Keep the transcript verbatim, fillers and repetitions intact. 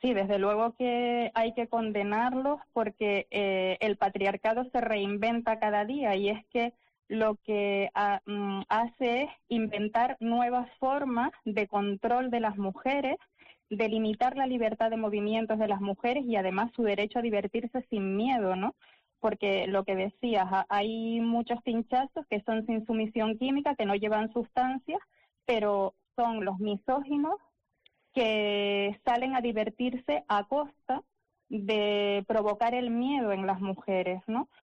Sí, desde luego que hay que condenarlos porque eh, el patriarcado se reinventa cada día y es que lo que a, mm, hace es inventar nuevas formas de control de las mujeres, de limitar la libertad de movimientos de las mujeres y además su derecho a divertirse sin miedo, ¿no? Porque lo que decías, ha- hay muchos pinchazos que son sin sumisión química, que no llevan sustancias, pero son los misóginos que salen a divertirse a costa de provocar el miedo en las mujeres, ¿no?